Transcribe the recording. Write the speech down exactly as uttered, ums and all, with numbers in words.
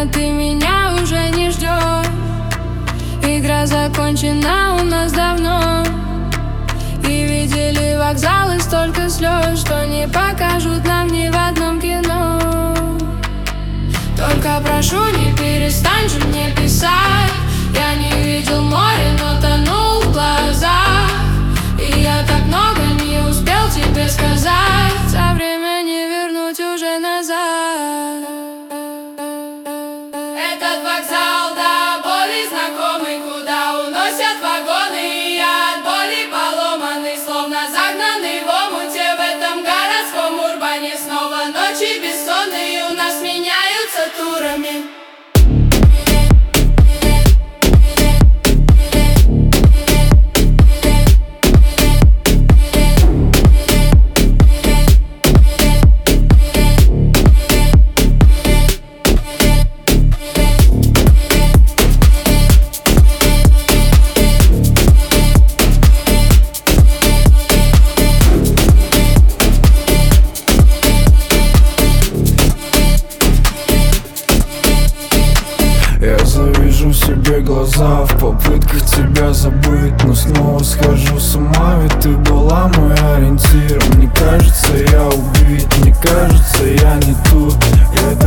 Наверное, ты меня уже не ждешь. Игра закончена у нас давно. И видели вокзалы столько слез, что не покажут нам ни в одном кино. Только прошу, не перестань же мне писать. Я не видел море, но тонул в глазах. И я так много не успел тебе сказать. А время не вернуть уже назад. Этот вокзал до боли знакомый, куда уносят вагоны. И я от боли поломанный, словно загнанный в омуте. В этом городском урбане снова ночи бессонные у нас меняются турами. Я завяжу себе глаза в попытках тебя забыть, но снова схожу с ума, ведь ты была мой ориентир. Мне кажется, я убит, мне кажется, я не тут. Я